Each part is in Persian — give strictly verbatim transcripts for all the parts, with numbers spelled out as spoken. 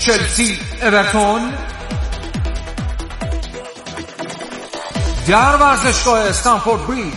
چلسی اورتون در ورزشگاه استنفورد بریج.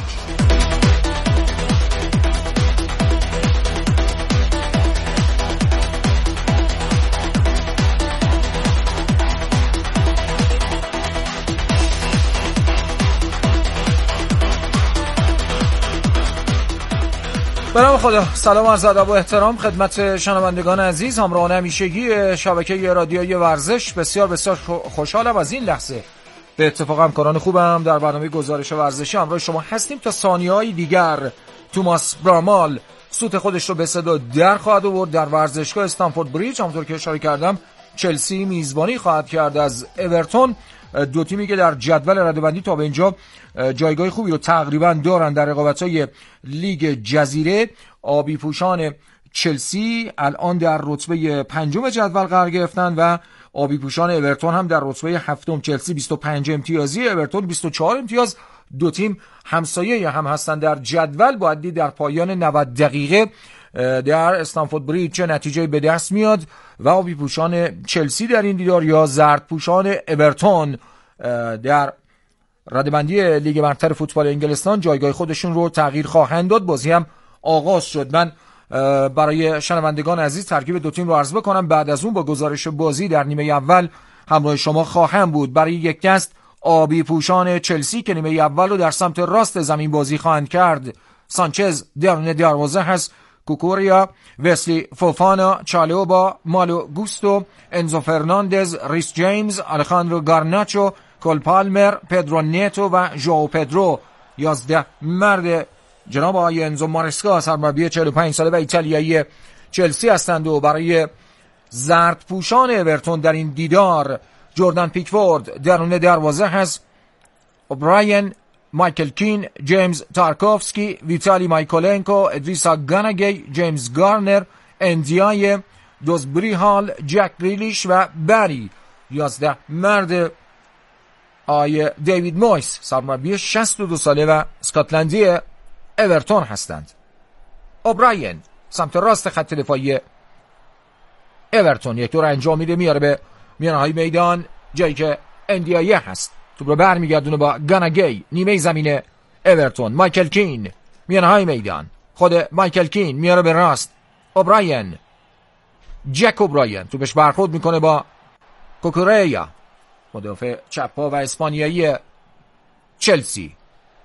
به نام خدا. سلام عرض ادب و احترام خدمت شنوندگان عزیز، همراهان همیشگی شبکه رادیویی ورزش. بسیار بسیار خوشحالم از این لحظه به اتفاق همکاران خوبم در برنامه گزارش ورزشی همراه شما هستیم تا ثانیه‌های دیگر. توماس برامال سوت خودش رو به صدا در خواهد آورد در ورزشگاه استنفورد بریج. همونطور که اشاره کردم چلسی میزبانی خواهد کرد از اورتون، دو تیمی که در جدول رده‌بندی تا به اینجا جایگاه خوبی رو تقریبا دارن در رقابت‌های لیگ جزیره. آبی پوشان چلسی الان در رتبه پنجم جدول قرار گرفتن و آبی پوشان اورتون هم در رتبه هفتم. چلسی بیست و پنج امتیازی، اورتون بیست و چهار امتیاز. دو تیم همسایه هم هستن در جدول. باید دید در پایان نود دقیقه در استنفورد بریج چه نتیجه به دست میاد و آبی پوشان چلسی در این دیدار یا زرد پوشان اورتون در رده‌بندی لیگ برتر فوتبال انگلستان جایگاه خودشون رو تغییر خواهند داد. بازی هم آغاز شد. من برای شنوندگان عزیز ترکیب دو تیم رو عرض بکنم، بعد از اون با گزارش بازی در نیمه اول همراه شما خواهم بود. برای یک دست آبی پوشان چلسی که نیمه اول رو در سمت راست زمین بازی خواهند کرد، سانچز درون دروازه هست، کوکوریا، وسلی فوفانا، چالوبا، مالو گوستو، انزو فرناندز، ریس جیمز، آلخاندرو گارناچو، کول پالمر، پدرو نیتو و ژائو پدرو. یازده مرد جناب آقای انزو مارسکا سرمربی چهل و پنج ساله و ایتالیایی چلسی هستند و برای زرد پوشان اورتون در این دیدار جردن پیکفورد درون دروازه هست، اوبراین، مایکل کین، جیمز تارکوفسکی، ویتالی مایکولنکو، ادریسا گاناگی، جیمز گارنر، اندیای، دوزبری هال، جک ریلیش و بری. یازده مرد آیه دیوید مویس سرمربی شصت و دو ساله و اسکاتلندی اورتون هستند. اوبراین سمت راست خط دفاعی اورتون یک دور انجام میده، میاره به میانه‌های میدان جایی که اندیایه هست، توپ رو برمیگردونه با گاناگی نیمه زمین اورتون. مایکل کین میانه‌های میدان، خود مایکل کین میاره به راست، اوبراین، جک اوبراین توپش برخورد میکنه با کوکوریا مدافع چپ پا و اسپانیایی چلسی.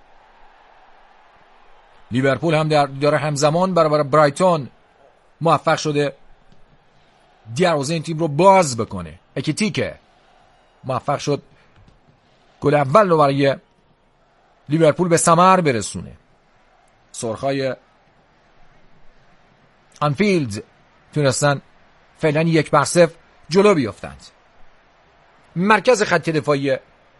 لیورپول هم در داره همزمان برابر برایتون موفق شده دروازه این تیم رو باز بکنه. اکیتیکه موفق شد گل اول رو برای لیورپول به ثمر برسونه. سرخای آنفیلد تونستن فعلا یک بر صفر جلو بیافتند. مرکز خط دفاعی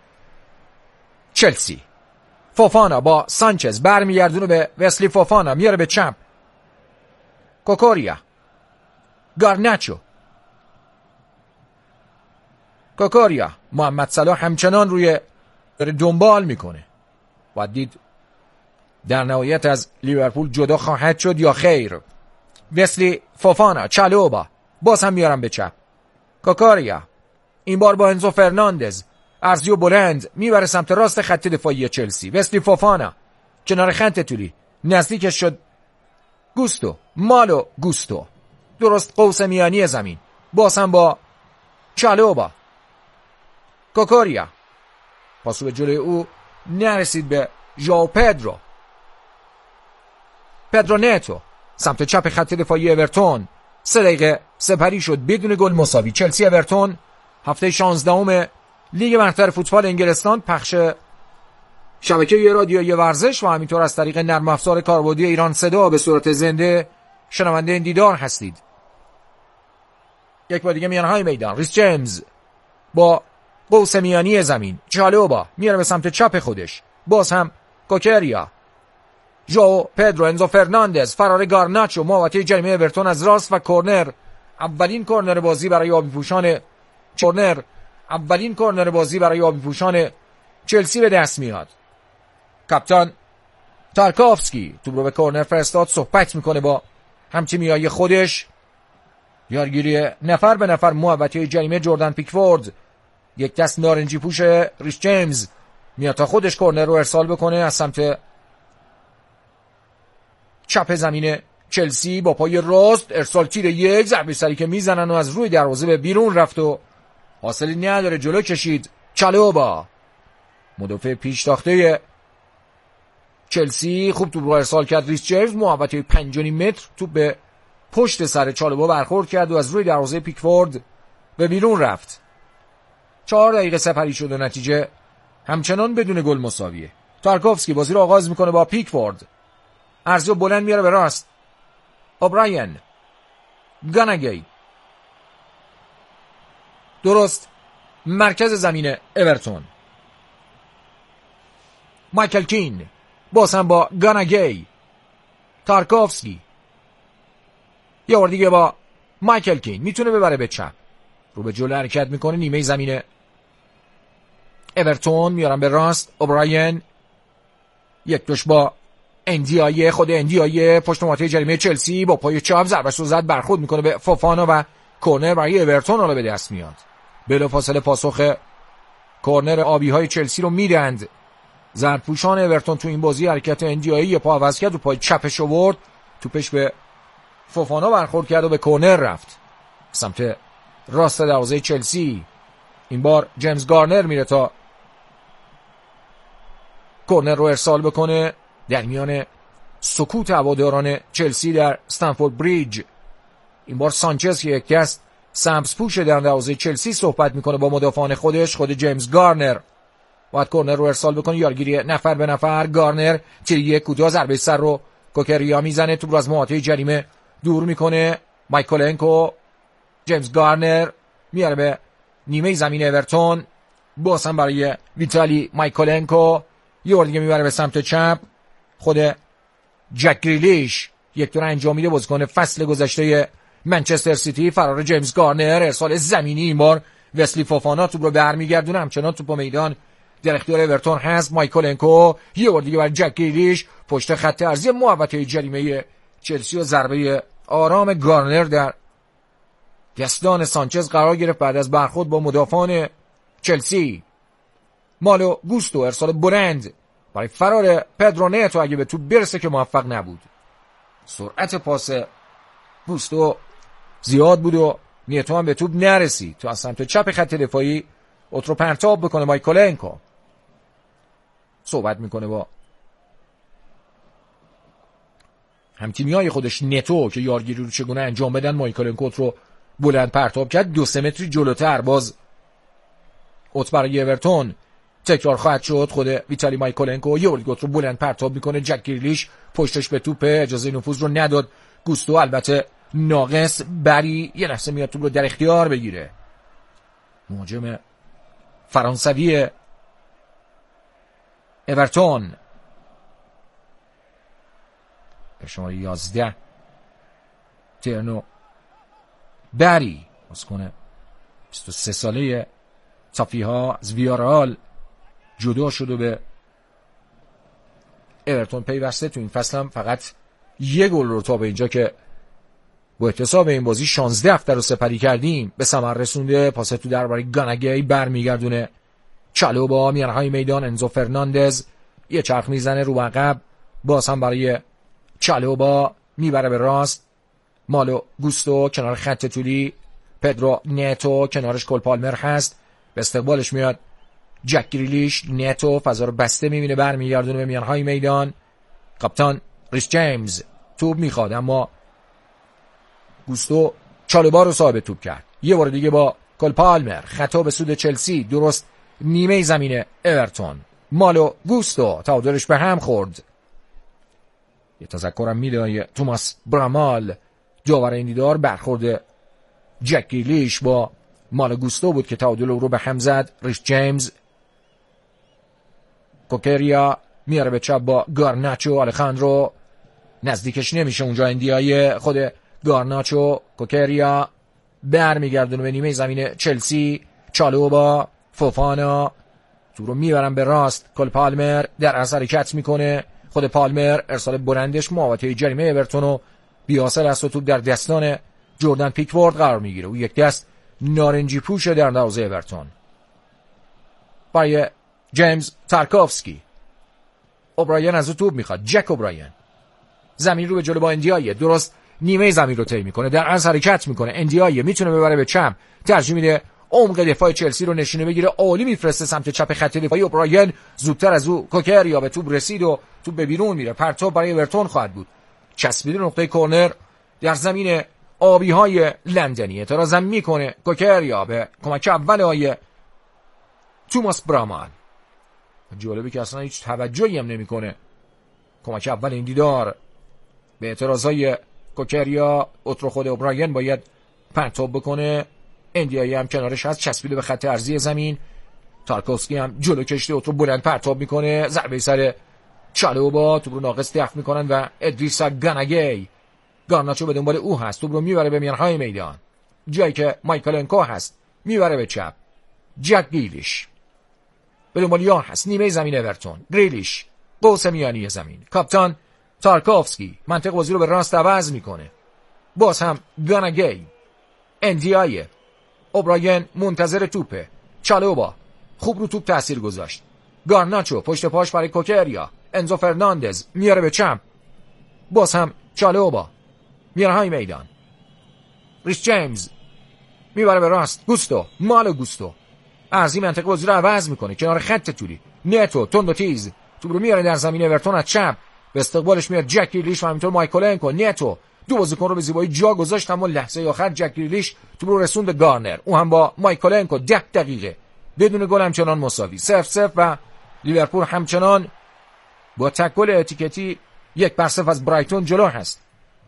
چلسی، فوفانا با سانچز برمیگردونه به وسلی فوفانا، میاره به چپ، کوکوریا، گارناچو، کوکوریا، محمد صلاح همچنان روی داره دنبال میکنه. باید دید در نهایت از لیورپول جدا خواهد شد یا خیر. وسلی فوفانا، چالوبا باز هم میارم به چپ، کوکوریا این بار با انزو فرناندز ارزی و بلند میبره سمت راست خط دفاعی چلسی. وسلی فوفانا کنار خط طولی نزدیکش شد گوستو، مالو گوستو درست قوس میانی زمین، باز هم با چالوبا، کوکوریا پاسو به جلوی او نرسید به ژائو پدرو، پدرو نیتو سمت چپ خط دفاعی اورتون. سه دقیقه سپری شد بدون گل مساوی. چلسی اورتون هفته شانزدهم لیگ برتر فوتبال انگلستان، پخش شبکه رادیویی ورزش و همینطور از طریق نرم افزار کاربردی ایران صدا به صورت زنده شنونده این دیدار هستید. یک بار دیگه میانهای میدان، ریس جیمز با قوس میانی زمین، چالوبا میاره به سمت چپ خودش، باز هم کوکوریا، ژائو پدرو، انزو فرناندز، فرار گارناچو، محوطه جریمه اورتون از راست و کورنر. اولین کورنر بازی برای آبی پوشان کورنر اولین کورنر بازی برای آبی پوشان چلسی به دست میاد. کاپیتان تارکوفسکی توپ رو به کورنر فرستاد، صحبت میکنه با همتیمیای خودش. یارگیری نفر به نفر محوطه جریمه جردن پیکفورد. یک دست نارنجی پوش ریس جیمز میاد تا خودش کورنر رو ارسال بکنه از سمت چپ زمین چلسی. با پای راست ارسال تیر یک، ضربه سری که میزنن و از روی دروازه به بیرون رفت و حاصلی نداره. جلو کشید چالوبا، مدافع پیش تاخته چلسی. خوب توپ رو ارسال کرد ریس جیمز، محوطه پنج و نیم متر. توپ به پشت سر چالوبا برخورد کرد و از روی دروازه پیکفورد به بیرون رفت. چهار دقیقه سپری شد و نتیجه همچنان بدون گل مساویه. تارکوفسکی بازی رو آغاز میکنه با پیکفورد. ارزیو بلند میاره به راست. اوبراین، گاناگی، درست مرکز زمین اورتون. مایکل کین باز هم با گاناگی. تارکوفسکی یه بار دیگه با مایکل کین، میتونه ببره به چپ، رو به جلو حرکت میکنه. نیمه زمین اورتون میارن به راست. اوبراین یک دوش با اندیایه، خود اندیایه پشت محوطه جریمه چلسی با پای چپ ضربه رو زد، برخورد میکنه به فوفانا و کورنر برای اورتون حالا به دست میاد. بلافاصله پاسخ کورنر آبی های چلسی رو میدند. زردپوشان اورتون تو این بازی حرکت اندیایه یه پا عوض کرد و پای چپش آورد، توپش به فوفانا برخورد کرد و به کورنر رفت سمت راست دروازه چلسی. این بار جیمز گارنر میره تا کورنر رو ارسال بکنه در میان سکوت هواداران چلسی در استنفورد بریج. این بار سانچز که یک دست سمپس پوش در دروازه چلسی صحبت میکنه با مدافعان خودش. خود جیمز گارنر باید کورنر رو ارسال بکنه. یارگیری نفر به نفر. گارنر تیر یک کوتاه، ضربه سر رو کوکریا میزنه، توپ رو از محوطه جریمه دور میکنه. مایکولنکو، جیمز گارنر میاره به نیمه زمین اورتون. باز هم برای ویتالی مایکولنکو، یه بار دیگه میبره به سمت چپ. خود جک گریلیش یک دور انجام میده، بازیکن فصل گذشته منچستر سیتی. فرار جیمز گارنر، ارسال زمینی. این بار وسلی فوفانا توپ رو برمیگردونه، همچنان توپ میدان در اختیار اورتون هست. مایکولنکو یه بار دیگه برای جک گریلیش پشت خط ارضی محوطه جریمه چلسی و ضربه آرام گارنر در دستان سانچز قرار گرفت بعد از برخورد با مدافعان چلسی. مالو گوستو ارسال بلند برای فرار پدرو نیتو، اگه به توپ برسه که موفق نبود. سرعت پاس گوستو زیاد بود و نیتو هم به توپ نرسید. تو از سمت چپ خط دفاعی اوترو پرتاب بکنه. مایکولنکو صحبت میکنه با همتیمیای خودش نتو که یارگیری رو چگونه انجام بدن. مایکولنکو رو بلند پرتاب کرد، دو سه متری جلوتر. باز اوت برای اورتون تکرار خواهد شد. خود ویتالی مایکولنکو یه اولیگوت رو بلند پرتاب میکنه. جک گریلیش پشتش به توپ، اجازه نفوذ رو نداد. گوستو البته ناقص. بری یه لحظه میاد توپ رو در اختیار بگیره. مهاجم فرانسوی اورتون به شماره یازده ترنو بری، بازیکن بیست و سه ساله صافی‌ها از ویارال جدا شد و به اورتون پیوسته. تو این فصل هم فقط یه گل رو تا به اینجا که با احتساب این بازی شانزده هفته رو سپری کردیم به ثمر رسونده. پاس تو در برای گاناگی، برمیگردونه چالوبا میانهای میدان. انزو فرناندز یه چرخ میزنه رو عقب، باز هم برای چالوبا میبره به راست. مالو گوستو کنار خط طولی. پدرو نیتو کنارش کول پالمر هست، به استقبالش میاد جک گریلیش. نیتو فضا رو بسته میبینه، برمیگردونه به میانهای میدان. کاپیتان ریس جیمز توپ میخواد اما گوستو چالوبا رو صاحب توپ کرد. یه بار دیگه با کول پالمر، خطا به سود چلسی، درست نیمه زمین اورتون. مالو گوستو تعادلش به هم خورد. یه تذکرم میده توماس برامال داور این دیدار، برخورد جک گریلیش با مالو گوستو بود که تعادل رو به هم زد. ریس جیمز، کوکریا میاره به چپ با گارناچو. آلخاندرو نزدیکش نمیشه اونجا. اندیای خود گارناچو. کوکریا برمیگردونه به نیمه زمین چلسی. چالوبا، فوفانا تو رو میبرن به راست. کل پالمر در اثر حرکت میکنه. خود پالمر ارسال بلندش محوطه جریمه اورتون و بی‌حاصل است و توپ در دستان جردن پیکفورد قرار میگیره. او یک دست نارنجی پوشه در دروازه اورتون. برای جیمز تارکوفسکی. اوبراین از او توپ میخواد. جک اوبراین زمین رو به جلو با اندیایه، درست نیمه زمین رو طی میکنه، در عرض حرکت میکنه. اندیایه میتونه ببره به چپ، ترجیح میده عمق دفاع چلسی رو نشینه بگیره، عالی میفرسته سمت چپ خط دفاعی. اوبراین زودتر از او کوکر یا به توپ رسید و توپ به بیرون میره. پرتاب برای اورتون خواهد بود. چسبیده نقطه کرنر در زمین آبی های لندنی. اعتراض میکنه کوکر یا به کمک اول های توماس برامال. جالبه که اصلا هیچ توجهی هم نمیکنه کمک اول این دیدار به اعتراضای کوکریا. اترو خود اوبراین باید پرتاب بکنه. اندیایی هم کنارش هست، چسبیده به خط عرضی زمین. تارکوفسکی هم جلو کشته، اترو بلند پرتاب میکنه. ضربه سر چالوبا، توپ رو ناقص دفع میکنن و ادریسا گاناگی گارناچو به دنبال او هست، توپ رو میبره به میانهای میدان، جایی که مایکلنکو هست میبره به چپ. جک گریلیش به دنبال یار هست، نیمه زمین اورتون. گریلیش قوس میانی زمین. کاپیتان تارکوفسکی منطقه بازی رو به راست عوض میکنه. باز هم گاناگی. اندیای. اوبراین منتظر توپه. چالوبا خوب رو توپ تاثیر گذاشت. گارناچو پشت پاش برای کوکریا. انزو فرناندز میاره به چپ. باز هم چالوبا میانهای میدان. ریس جیمز میبره به راست. گوستو مالو گوستو ارزی منطقه بازی رو عوض میکنه کنار خط طولی. نتو تند و تیز توپ رو میاره در زمین اورتون از چپ. به استقبالش میاد جک گریلیش و همینطور مایکلنکو. نتو دو بازیکن رو به زیبایی جا گذاشت، اما لحظه آخر جک گریلیش توپ رو رسوند به گارنر. او هم با مایکلنکو ده دقیقه بدون گل همچنان مساوی. صفر صفر و لیورپول همچنان با تک گل اتیکتی یک بر صفر از برایتون جلو هست.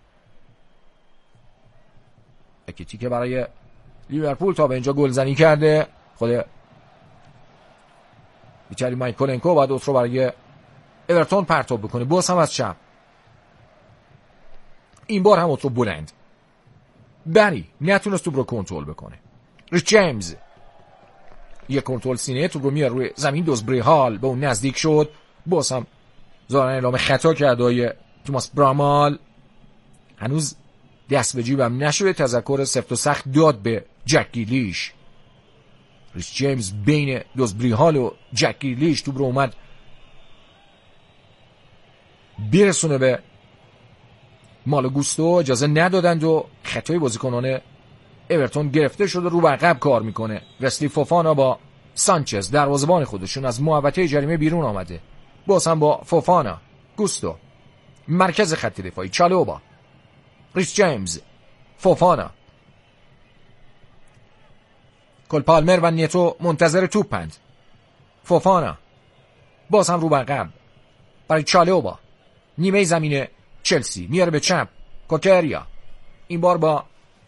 اتیکتی که برای لیورپول تا به اینجا گلزنی کرده. خود بیچاری مایکلنکو بعد اترو برای اورتون پرتاب بکنه. باز هم از چپ. این بار هم اترو بلند. بری نتونست توپ رو کنترل بکنه. ریس جیمز یک کنترل سینه توپ رو میاره روی زمین. دوزبری هال به اون نزدیک شد. باز هم ظاهرا اعلام خطا کرده های توماس برامال. هنوز دست به جیبم نشده. تذکر سفت و سخت داد به جک گریلیش. ریس جیمز بین دوزبری هال و جک گریلیش توپ رو اومد برسونه به مالو گوستو. اجازه ندادند و خطای بازیکنان اورتون گرفته شده. رو به عقب کار میکنه. وسلی فوفانا با سانچز دروازه‌بان خودشون از محوطه جریمه بیرون آمده. باز هم با فوفانا. گوستو مرکز خط دفاعی. چالوبا. ریس جیمز. فوفانا. کل پالمر و نیتو منتظر توپند. فوفانا باز هم رو به عقب برای چالوبا. نیمه زمین چلسی میاره به چپ. کوکریا این بار با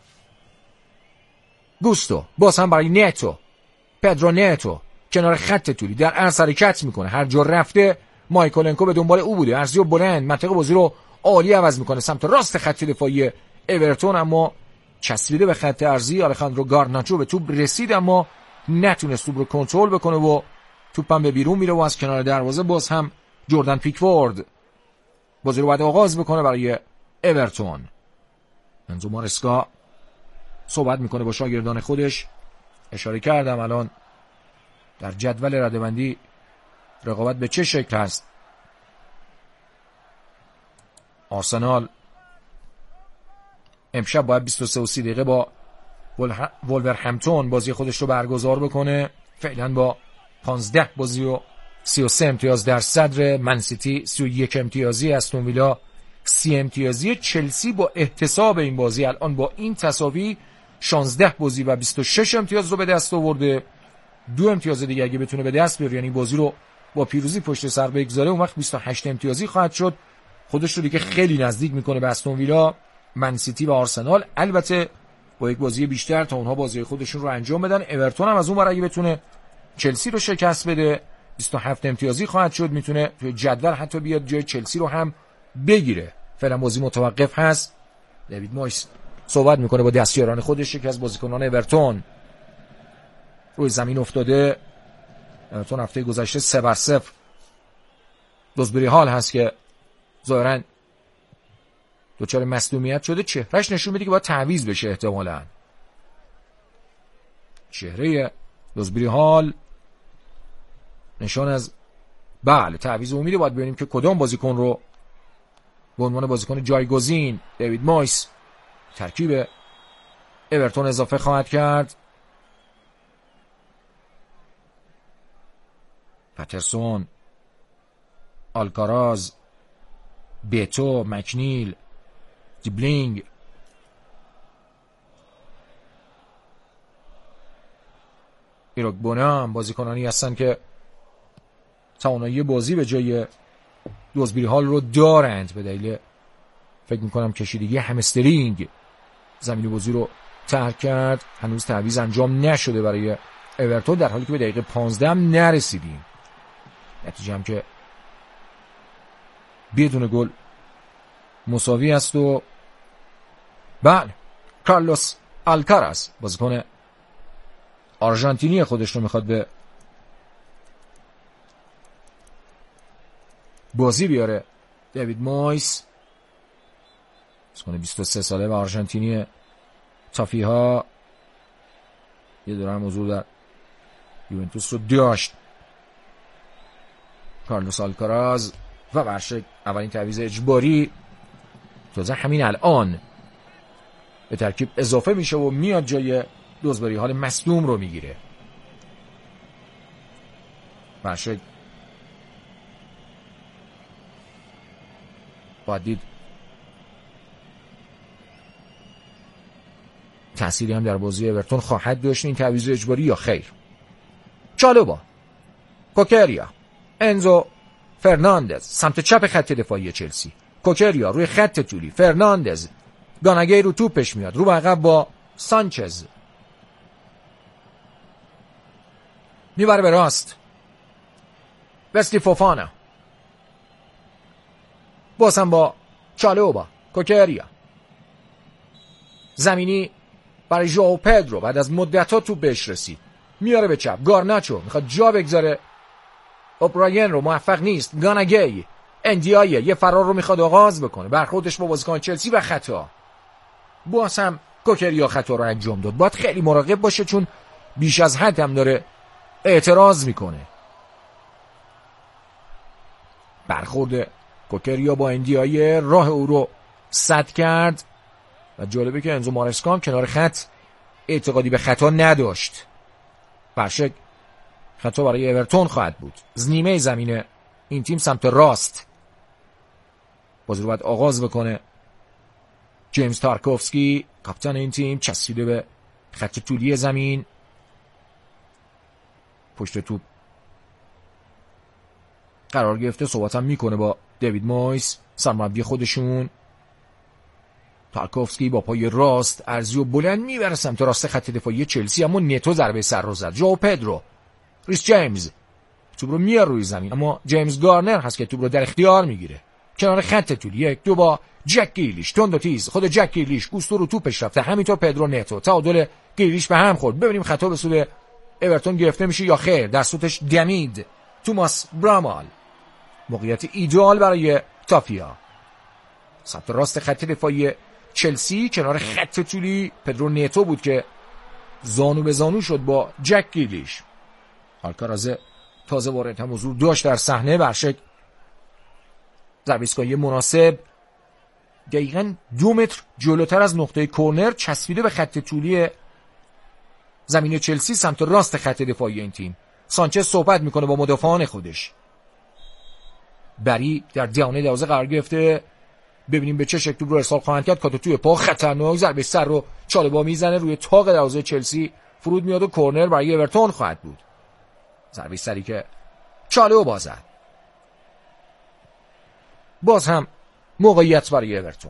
گوستو. باز هم برای نیتو. پدرو نیتو کنار خط طولی در عرض حرکت میکنه. هر جا رفته مایکلنکو به دنبال او بوده. ارزی و بلند منطقه بازی رو عالی عوض میکنه سمت راست خط دفاعی اورتون، اما چسبیده به خط ارزی. آلخاندرو گارناچو به توپ رسید اما نتونست توپ رو کنترل بکنه و توپم به بیرون میره و از کنار دروازه باز هم جردن پیکفورد بازی رو باید آغاز بکنه برای اورتون. انزو مارسکا صحبت میکنه با شاگردان خودش. اشاره کردم الان در جدول رده‌بندی رقابت به چه شکل هست. آرسنال امشب باید بیست و سه و سی دقیقه با وولورهمپتون بازی خودش رو برگزار بکنه. فعلا با پانزده بازی و سی و سه امتیاز در صدر. منسیتی سی و یک امتیازی، استون ویلا سی امتیازی. چلسی با احتساب این بازی الان با این تساوی شانزده بازی و بیست و شش امتیاز رو به دست آورده. دو امتیاز دیگه اگه بتونه به دست بیاره، یعنی بازی رو با پیروزی پشت سر بگذاره، اون وقت بیست و هشت امتیازی خواهد شد. خودش رو دیگه خیلی نزدیک میکنه به استون ویلا، منسیتی و آرسنال. البته با یک بازی بیشتر تا اونها بازی خودشون رو انجام بدن. اورتون هم از اون ور اگه بتونه چلسی رو شکست بده بیست و هفت امتیازی خواهد شد. میتونه توی جدول حتی بیاد جای چلسی رو هم بگیره. فعلا بازی متوقف هست. دیوید مویس صحبت میکنه با دستیاران خودش. یکی از بازیکنان اورتون روی زمین افتاده. اورتون هفته گذشته سه بر صفر دوزبری هال هست که ظاهرا دچار مصدومیت شده، چهرهش نشون میده که باید تعویض بشه احتمالاً. چهره دوزبری هال نشان از بله تعویض امیده. باید ببینیم که کدام بازیکن رو به عنوان بازیکن جایگزین دیوید مویس ترکیب اورتون اضافه خواهد کرد. پترسون، آلکاراز، بیتو، مکنیل، دیبلینگ، ایروگبونا هم بازیکنانی هستن که توانایی بازی به جای دوزبری هال رو دارند. به دلیل فکر میکنم کشیدگی همسترینگ زمین بازی رو ترک کرد. هنوز تعویض انجام نشده برای اورتون، در حالی که به دقیقه پانزده هم نرسیدیم. نتیجه هم که بدون گل مساوی است. و بله کارلوس آلکاراز بازیکن آرژانتینی خودش رو میخواد به بازی بیاره. دیوید مویس بازیکن بیست و سه ساله و آرژانتینی تافی ها یه دوران حضور در یوونتوس رو داشت. کارلوس آلکاراز و برشک اولین تعویض اجباری تازه همین الان به ترکیب اضافه میشه و میاد جای دوزبری هال مصدوم رو میگیره. برشک باید دید تأثیری هم در بازی اورتون خواهد داشت این تعویض اجباری یا خیر. چالوبا، کوکریا، انزو فرناندز سمت چپ خط دفاعی چلسی. کوکریا روی خط طولی، فرناندز گاناگی رو توپش میاد رو به عقب با سانچز، میبره به راست وسلی فوفانا، باز هم با چالوبا، کوکریا زمینی برای ژائو پدرو. بعد از مدت‌ها توپ بهش رسید، میاره به چپ. گارناچو میخواد جا بگذاره اوبراین رو، موفق نیست. گاناگی، اندیایه یه فرار رو میخواد آغاز بکنه، برخوردش با بازیکن چلسی و خطا. باز هم کوکریا خطا رو انجام داد. باید خیلی مراقب باشه چون بیش از حد هم داره اعتراض میکنه. برخورد کوکریا با اندیایه راه او رو سد کرد و جالبه که انزو مارسکا هم کنار خط اعتقادی به خطا نداشت. برشک خطا برای اورتون خواهد بود. نیمه زمین این تیم سمت راست بازی رو باید آغاز بکنه. جیمز تارکوفسکی کاپیتان این تیم چسبیده به خط طولی زمین، پشت توپ قرار گرفته، صحبت هم میکنه با دیوید مویس سرمربی خودشون. تارکوفسکی با پای راست ارزی و بلند میبره سمت راست خط دفاعی چلسی، اما نتو ضربه سر رو زد. ژائو پدرو، ریس جیمز توپ رو میاره روی زمین، اما جیمز گارنر هست که توپ رو در اختیار میگیره کنار خط طولی. یک دو با جک گریلیش، تند و تیز. خود جک گریلیش گوستو رو توپش رفته، همینطور پدرو نتو. تعادل گریلیش به هم خورد. ببینیم خطا به سود اورتون گرفته میشه یا خیر. در سوتش دمید توماس برامال. موقعیت ایدئال برای تافیا سمت راست خط دفاعی چلسی کنار خط طولی. پدرو نتو بود که زانو به زانو شد با جک گریلیش. آلکاراز تازه وارد هم حضور داشت در صحنه. برشک ضربه ایستگاهی مناسب دقیقاً دو متر جلوتر از نقطه کورنر چسبیده به خط طولی زمین چلسی سمت راست خط دفاعی این تیم. سانچز صحبت میکنه با مدافعان خودش. بری در دهانه دروازه قرار گرفته، ببینیم به چه شکل توپ رو ارسال خواهند کرد. کاتو توی پا خطرناک، ضربه سر رو چالوبا میزنه روی تاق دروازه چلسی، فرود میاد و کورنر برای اورتون خواهد بود. ضربه سری که چالوبا زد. باز هم موقعیت برای اورتون.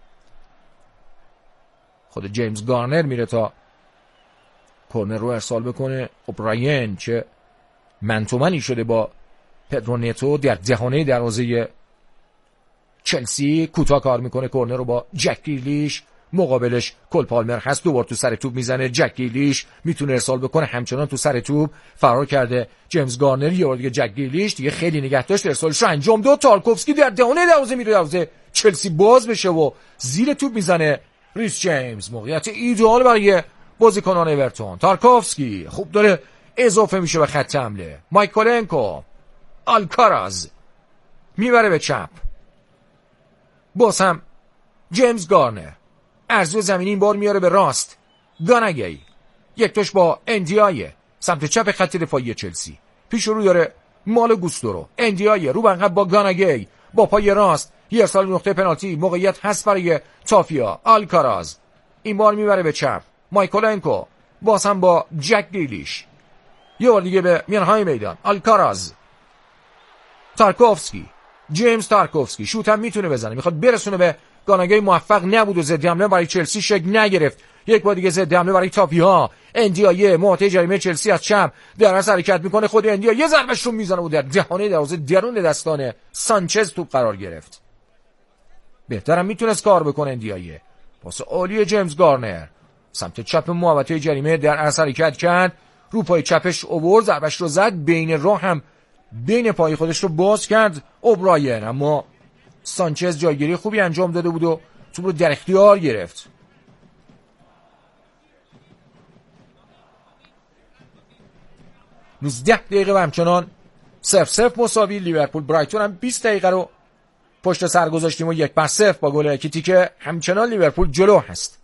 خود جیمز گارنر میره تا کورنر رو ارسال بکنه. اوبراین چه منتومنی شده با پدرو نتو در دهانه دروازه چلسی، کوتاه کار میکنه کورنر رو با جک گریلیش. مقابلش کل پالمر هست، دوبار تو سر توپ میزنه. جک گریلیش میتونه ارسال بکنه، همچنان تو سر توپ فرار کرده جیمز گارنر. یه بار دیگه جک گریلیش دیگه خیلی نگه داشت، ارسالش رو انجام داد. تارکوفسکی در دهانه دروازه میره، دروازه چلسی باز بشه و زیر توپ میزنه ریس جیمز. موقعیت ایدئال برای بازیکنان اورتون. تارکوفسکی خوب داره اضافه میشه به خط حمله. مایکولنکو، آلکاراز میبره به چپ، باز هم جیمز گارنر ارزو زمینی این بار میاره به راست. گاناگی یک توش با اندیای سمت چپ خط دفاعی چلسی، پیش رو داره مال گوستو رو. اندیای رو به عقب با گاناگی با پای راست، یه ارسال نقطه پنالتی، موقعیت هست برای تافیا. آلکاراز این بار میبره به چپ. مایکولنکو باز هم با جک گریلیش، یه بار دیگه به میانهای میدان. آلکاراز، تارکوفسکی، جیمز تارکوفسکی شوت هم میتونه بزنه، میخواد برسونه به گاناگی، موفق نبود و ضد حمله برای چلسی شکل نگرفت. یک بار دیگه ضد حمله برای تاپیا. اندیایه محوطه جریمه چلسی از چپ در اصل حرکت میکنه. خود اندیا یه ضربهش رو میزنه و در دهانه دروازه درون دستان سانچز توپ قرار گرفت. بهترم میتونست کار بکنه اندیایه. پاس عالی جیمز گارنر سمت چپ محوطه جریمه در اصل حرکت کرد، رو پای چپش اوورد، ضربهش رو زد، بین راه هم بین پای خودش رو باز کرد اوبراین، اما سانچز جایگیری خوبی انجام داده بود و توپ رو در اختیار گرفت. نوزده دقیقه و همچنان صفر صفر مساوی. لیورپول برایتون هم بیست دقیقه رو پشت سر گذاشتیم و یک بر صفر با گل اکیتی که همچنان لیورپول جلو هست.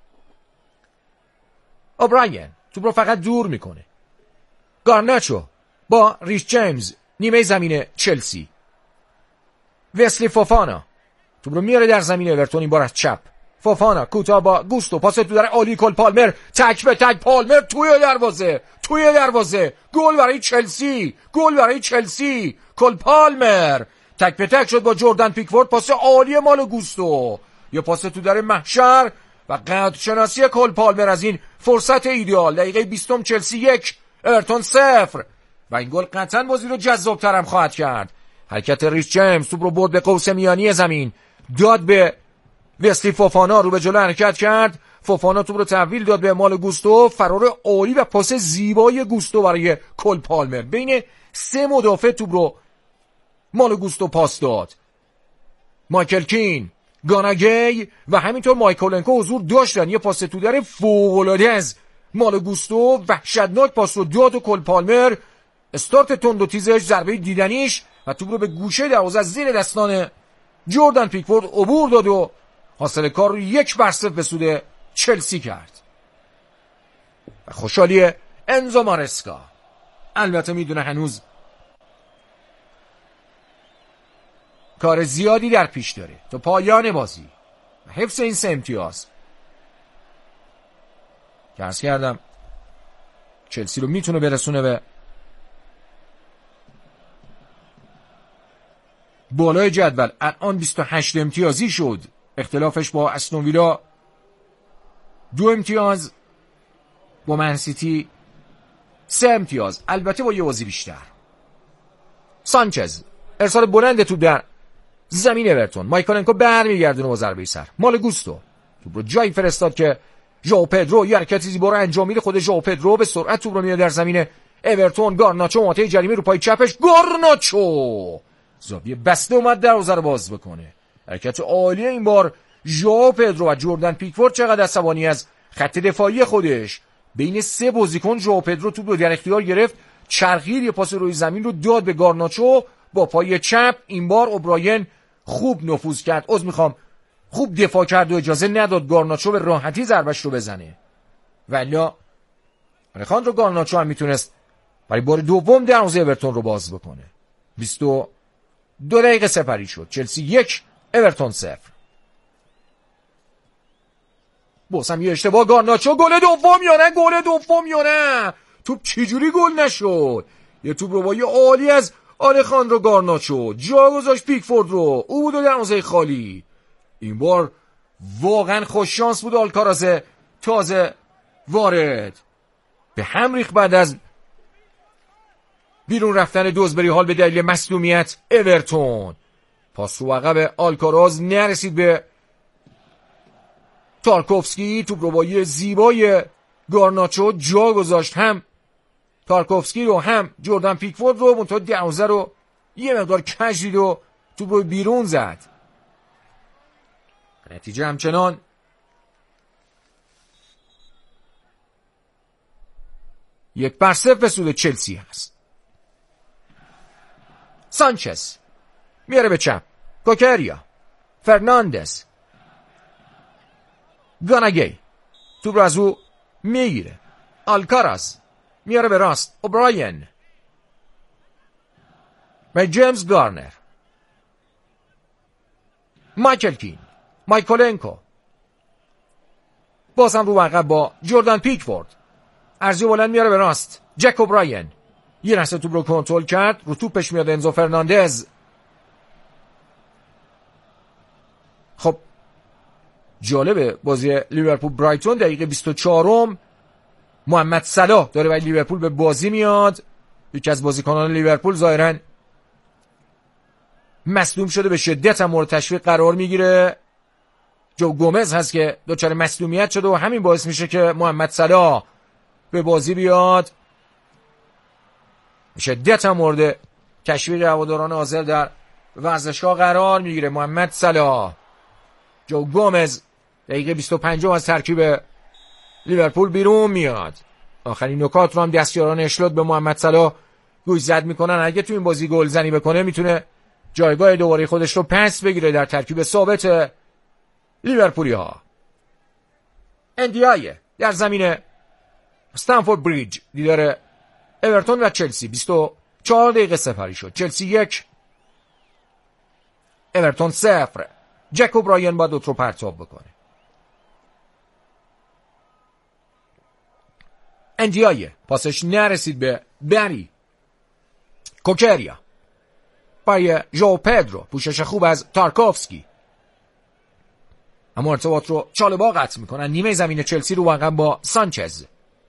اوبراین توپ رو فقط دور میکنه. گارناچو با ریس جیمز نیمه زمین چلسی. وسلی فوفانا توپ رو میاره در زمین اورتون، این بار از چپ. فوفانا کوتاه با گوستو، پاس تو در عالی. کل پالمر تک به تک، پالمر توی دروازه، توی دروازه، گل برای چلسی، گل برای چلسی. کل پالمر تک به تک شد با جردن پیکفورد، پاس عالی مال گوستو، یه پاس تو در محشر و قد شناسی کل پالمر از این فرصت ایدئال. دقیقه بیستم چلسی یک اورتون صفر و این گل قطعا بازی رو جذاب‌تر هم خواهد کرد. حرکت ریس جیمز توپ رو برد به قوس میانی زمین، داد به وسلی فوفانا، رو به جلو حرکت کرد. فوفانا توپ رو تحویل داد به مال گوستو، فرار عالی و پاس زیبای گوستو برای کل پالمر. بین سه مدافع توپ رو مال گوستو پاس داد. مایکل کین، گاناگی و همینطور مایکولنکو حضور داشتن. یه پاس تو در فوق‌العاده از مال گوستو، وحشتناک پاس رو داد و کل پالمر استارت تند و تیزش، ضربه دیدنیش و توپ رو به گوشه دروازه از زیر دستان جردن پیکفورد عبور داد و حاصل کار رو یک بر صفر به سود چلسی کرد. و خوشحالی انزو مارسکا. البته میدونه هنوز کار زیادی در پیش داره تا پایان بازی و حفظ این سه امتیاز که عرض کردم چلسی رو میتونه برسونه به بالای جدول. الان بیست و هشت امتیازی شد، اختلافش با استون ویلا دو امتیاز، با منسیتی سه امتیاز، البته با یه بازی بیشتر. سانچز ارسال بلند توپ در زمین اورتون. مایکولنکو برمیگردونه با ضربه سر. مال گوستو توپ رو جایی فرستاد که ژائو پدرو یه حرکتی زیبا رو انجام میده. خود ژائو پدرو به سرعت توپ رو میاره در زمین اورتون. گارناچو ماته جریمه رو پای چپش. گارناچو زاویه بسته اومد دروازه رو باز بکنه. حرکت عالی این بار ژائو پدرو و جردن پیکفورد چقدر عصبانی از خط دفاعی خودش. بین سه بازیکن ژائو پدرو توپ رو در اختیار گرفت، چرخید، یه پاس روی زمین رو داد به گارناچو با پای چپ. این بار اوبراین خوب نفوذ کرد، عذر میخوام خوب دفاع کرد و اجازه نداد گارناچو به راحتی ضربش رو بزنه. ولی الخاندرو گارناچو هم میتونست برای بار دوم دروازه اورتون رو باز بکنه. بیست و دو دقیقه سپری شد. چلسی یک اورتون صفر. باز هم یه اشتباه گارناچو. گل دوم یا نه؟ گل دوم یا نه؟ توپ چجوری گل نشد؟ یه توپ رو با یه عالی از آلخاندرو گارناچو جا گذاشت پیکفورد رو، او بود و دروازه خالی. این بار واقعا خوش شانس بود آلکاراز تازه وارد. به هم ریخت بعد از بیرون رفتن دوزبری هال به دلیل مصدومیت اورتون. پاس رو عقب آلکاراز نرسید به تارکوفسکی توپ رو با یه زیبای گارناچو جا گذاشت، هم تارکوفسکی رو هم جردن پیکفورد رو، منتها دروازه رو یه مقدار کج دید و توپ رو بیرون زد. نتیجه همچنان یک بر صفر به سود چلسی هست. سانچز میاره به چپ، کوکریا، فرناندز، گاناگی توپ رو از او میگیره، آلکاراز میاره به راست، اوبراین و جیمز گارنر، مایکل کین، مایکولنکو باز هم رو عقب با جردن پیکفورد، ارزی بلند میاره به راست، جک اوبراین یه لحظه توپ رو کنترل کرد، رو توپش میاد انزو فرناندز. خب جالبه بازی لیورپول برایتون دقیقه بیست و چهارم محمد صلاح داره برای لیورپول به بازی میاد. یکی از بازیکنان لیورپول ظاهراً مصدوم شده، به شدت هم مورد تشویق قرار میگیره. جو گومز هست که دچار مصدومیت شده و همین باعث میشه که محمد صلاح به بازی بیاد. به شدت هم مورد تشویق هواداران حاضر در ورزشگاه قرار میگیره محمد صلاح. جو گومز دقیقه بیست و پنج از ترکیب لیورپول بیرون میاد. آخرین نکات رو هم دستیاران اشلوت به محمد صلاح گوشزد میکنن. اگه تو این بازی گل زنی بکنه میتونه جایگاه دوباره خودش رو پس بگیره در ترکیب ثابت لیورپولی ها. اندیای در زمین استنفورد بریج دیدار اورتون و چلسی. بیست و چهار دقیقه سپری شد. چلسی یک اورتون صفر. جک اوبراین باید دوت رو پرتاب بکنه. اندیای پاسش نرسید به بری. کوکریا برای ژو پدرو، پوشش خوب از تارکوفسکی، اما ارتباط رو چالوبا قطع میکنن. نیمه زمین چلسی رو عقب با سانچز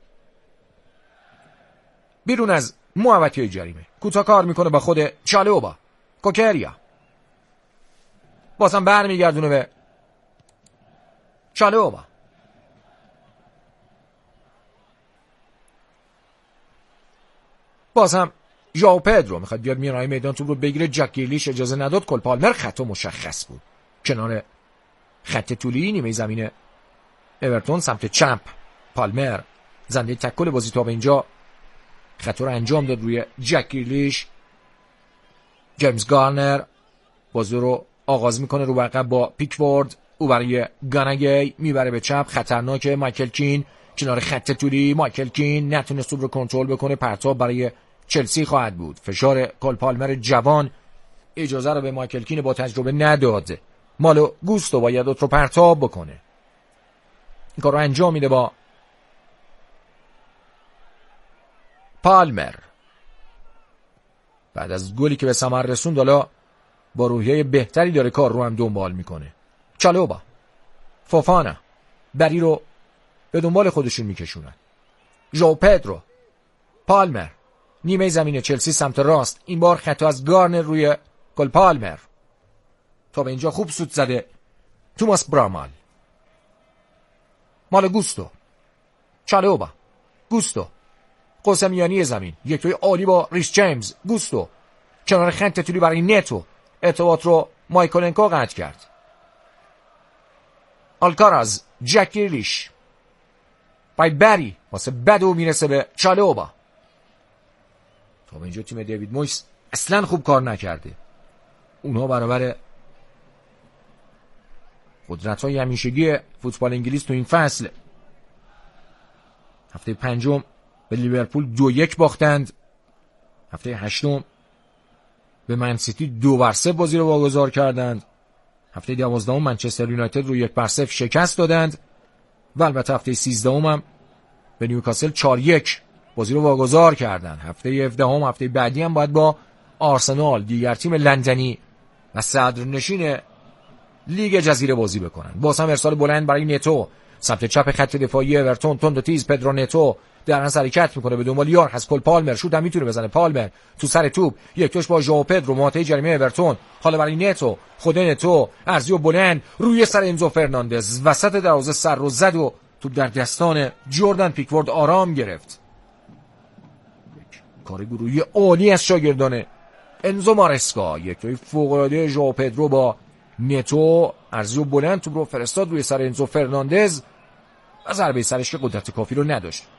بیرون از محوطه جریمه، کوتاه کار میکنه با خود چالوبا. کوکریا بازم برمیگردونه به چالوبا. باز هم ژائو پدرو میخواد بیاد میانهای میدان توپ رو بگیره. جک گریلیش اجازه نداد. کل پالمر خطا مشخص بود کنار خط طولی نیمه زمین اورتون سمت چپ. پالمر زنده تکل بازی تا به اینجا خطا رو انجام داد روی جک گریلیش. جیمز گارنر بازی رو آغاز میکنه رو عقب با پیکفورد، او برای گاناگی میبره به چپ. خطرناکه. مایکل کین کنار خط طولی. مایکل کین نتونست توپ رو کنترل بکنه. پرتاب برای چلسی خواهد بود. فشار کل پالمر جوان اجازه رو به مایکل کین با تجربه نداد. مالو گوستو باید دوت رو پرتاب بکنه. این کار رو انجام میده با پالمر. بعد از گلی که به ثمر رسوند حالا با روحیه بهتری داره کار رو هم دنبال میکنه. چالوبا، فوفانا بری رو به دنبال خودشون میکشونن. ژائو پدرو، پالمر نیمه زمین چلسی سمت راست. این بار خطا از گارنر روی گل پالمر. تا به اینجا خوب سود زده توماس برامال. مال گوستو، چالوبا، گوستو قوس میانی زمین. یک توی عالی با ریس جیمز. گوستو کنار خط طولی برای نتو. ارتباط رو مایکولنکو قطع کرد. آلکاراز، جک گریلیش بای بری واسه بدو میرسه به چالوبا. تا به اینجا تیم دیوید مویس اصلا خوب کار نکرده. اونها برابر قدرت‌های همیشگی فوتبال انگلیس تو این فصل هفته پنجم به لیورپول دو یک باختند. هفته هشتم به منسیتی دو بر صفر بازی رو واگذار کردند. هفته دوازدهم منچستر یونایتد رو یک بر صفر شکست دادند و البته هفته سیزدهم هم به نیوکاسل چهار یک بازی رو واگذار کردند. هفته هفدهم هفته بعدی هم باید با آرسنال، دیگر تیم لندنی و صدرنشین لیگ جزیره بازی بکنن. باز هم ارسال بلند برای نتو. سمت چپ خط دفاعی اورتون تند و تیز پدرو نتو در از حرکت میکنه به دنبال یار هست. کل پالمر شوت هم میتونه بزنه. پالمر تو سر توپ یک توش با ژائو پدرو محاطه جریمه اورتون. حالا برای نتو، خود نتو ارزی و بلند روی سر انزو فرناندز وسط دروازه سر رو زد و توپ در دستان جردن پیکفورد آرام گرفت. کار گروهی عالی از شاگردان انزو مارسکا. یک توی فوق‌العاده ژائو پدرو با نتو ارزی و بلند توپ رو فرستاد روی سر انزو فرناندز و ضربه سرش که قدرت کافی رو نداشت.